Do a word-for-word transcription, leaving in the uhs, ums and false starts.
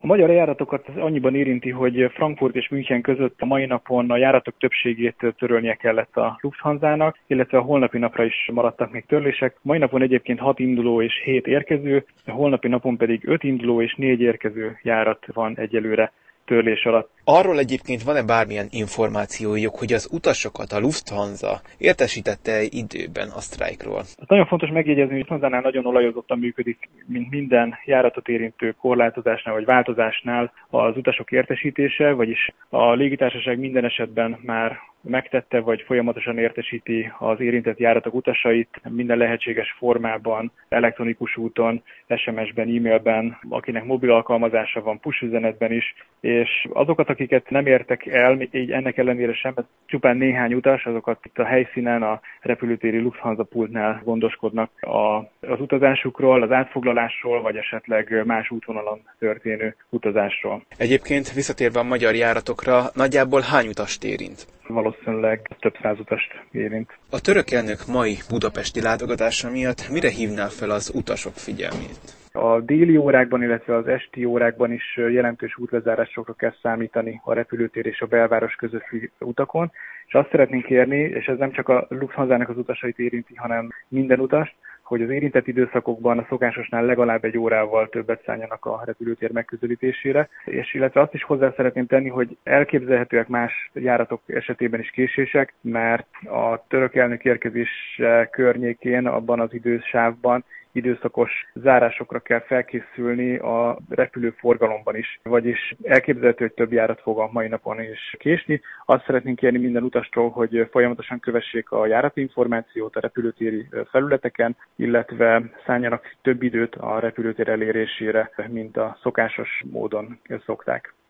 magyar járatokat annyiban érinti, hogy Frankfurt és München között a mai napon a járatok többségét törölnie kellett a Lufthansának, illetve a holnapi napra is maradtak még törlések. Mai napon egyébként hat induló és hét érkező, a holnapi napon pedig öt induló és négy érkező járat van egyelőre törlés alatt. Arról egyébként van-e bármilyen információjuk, hogy az utasokat a Lufthansa értesítette időben a sztrájkról? Az nagyon fontos megjegyezni, hogy Lufthansánál nagyon olajozottan működik, mint minden járatot érintő korlátozásnál vagy változásnál az utasok értesítése, vagyis a légitársaság minden esetben már megtette, vagy folyamatosan értesíti az érintett járatok utasait minden lehetséges formában, elektronikus úton, es em es-ben, e-mailben, akinek mobil alkalmazása van, push üzenetben is, és azokat, akiket nem értek el, így ennek ellenére sem, csupán néhány utas, azokat itt a helyszínen, a repülőtéri Lufthansa pultnál gondoskodnak a, az utazásukról, az átfoglalásról, vagy esetleg más útvonalon történő utazásról. Egyébként visszatérve a magyar járatokra, nagyjából hány utast érint? Valószínűleg több száz utast érint. A török elnök mai budapesti látogatása miatt mire hívná fel az utasok figyelmét? A déli órákban, illetve az esti órákban is jelentős útlezárásokra kell számítani a repülőtér és a belváros közötti utakon, és azt szeretnénk kérni, és ez nem csak a Lufthansának az utasait érinti, hanem minden utast, hogy az érintett időszakokban a szokásosnál legalább egy órával többet szálljanak a repülőtér megközelítésére, és illetve azt is hozzá szeretném tenni, hogy elképzelhetőek más járatok esetében is késések, mert a török elnök érkezése környékén, abban az idősávban időszakos zárásokra kell felkészülni a repülőforgalomban is, vagyis elképzelhető, hogy több járat fog a mai napon is késni. Azt szeretnénk kérni minden utastól, hogy folyamatosan kövessék a járatinformációt a repülőtéri felületeken, illetve szálljanak több időt a repülőtér elérésére, mint a szokásos módon szokták.